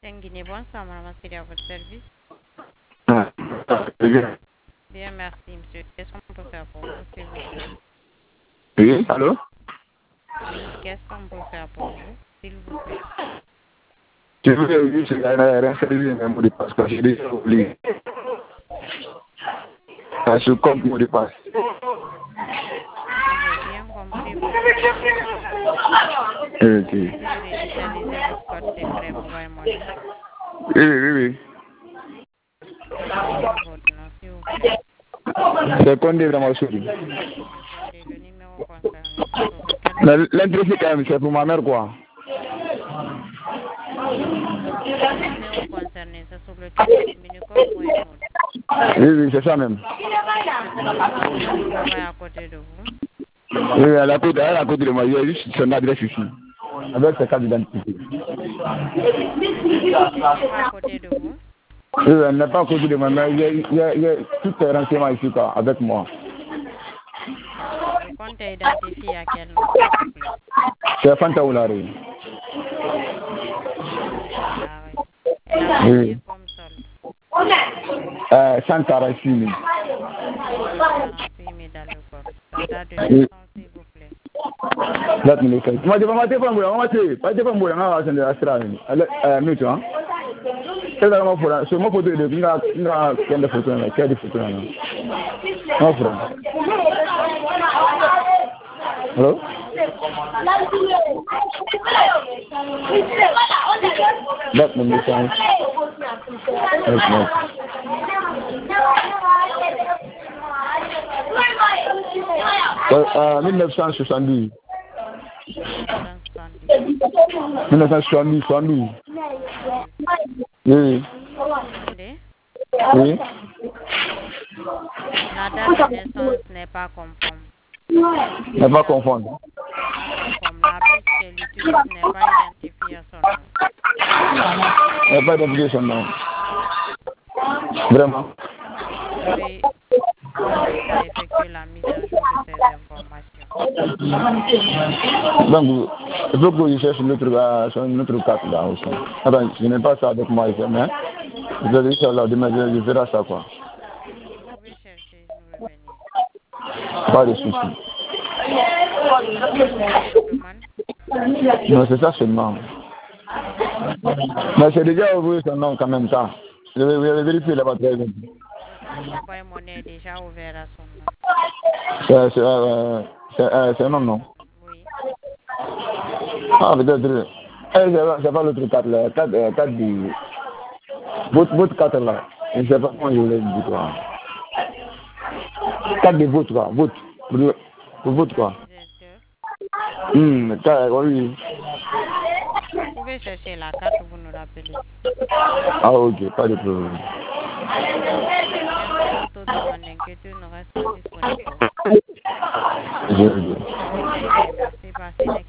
Guinée, bonsoir, madame, c'est à votre service. Ah, c'est bien. Bien, merci, monsieur. Qu'est-ce qu'on peut faire pour vous, s'il vous plaît? Oui, allô? Oui, qu'est-ce qu'on peut faire pour vous, s'il vous plaît? Je veux juste réinsérer un mot de passe parce que j'ai déjà oublié. Je compte mot de passe. J'ai bien compris votre demande. Ok. Pouvez réinitialiser votre code secret mobile money? Oui. Donnez-moi votre nom, s'il vous plaît. C'est Condé vraiment souri. Monsieur Condé, le numéro concerné, c'est sur lequel vous... L'intérêt quand même, c'est pour ma mère quoi. Le numéro concerné, c'est sur lequel vous communiquez au Mohamed. Oui, c'est ça même. Est-ce qu'elle travaille à côté de vous? Oui, elle a côté de moi, il y a juste son adresse ici. Avec ses cartes d'identité. Elle n'est pas à côté de vous? Oui, elle n'est pas à côté de moi, mais il y a tous ces renseignements ici quoi, avec moi. D'accord. Le compte est identifié à quel nom, s'il vous plaît? C'est Fanta Oulari. Fanta Oulari. Elle a Oui. combien comme solde? 146 000. 146 000 dans le compte. Sa date de Oui. naissance, s'il vous plaît. That me look. Ma de mama te fa mboya, mama te. Pa te fa mboya nga wa sende astra ni. Ale mitu ha. Ela ma fora, so mo photo de nga kende photo na, kende photo na. Ma fora. Hello? That me look. Yes. 1970. 1970. 1970. Oui. Condé. Oui. La date de naissance n'est pas conforme. Ne pas confondre. Pas conforme. La puce qu'elle utilise n'est pas identifiée à son nom. Il n'y a pas d'obligation son nom. Vraiment. Vous devez commencer à effectuer la mise à jour de ces informations. Donc, il faut que je cherche notre carte là aussi. Attends, je n'ai pas ça avec moi ici, mais je vais dire là, demain je verrai ça quoi. Vous pouvez chercher, nous revenir. Pas de soucis. Une autre demande? Non, c'est ça seulement. Mais c'est déjà ouvert son nom quand même ça. Je vais vérifier là-bas très bien. Le compte mobile monnaie est déjà ouvert à son nom. C'est non. Oui. Ah, peut-être. C'est pas l'autre carte là. Carte du. Votre carte là. Je ne sais pas comment je voulais dire quoi. Carte de vote quoi. Vote. Pour vote quoi. Oui. Vous pouvez chercher la carte, vous nous rappelez. Ah, ok, pas de problème. Merci pour toute demande d'inquiétude. Nous restons disponibles pour vous. Je veux dire. Ok, merci. Passez une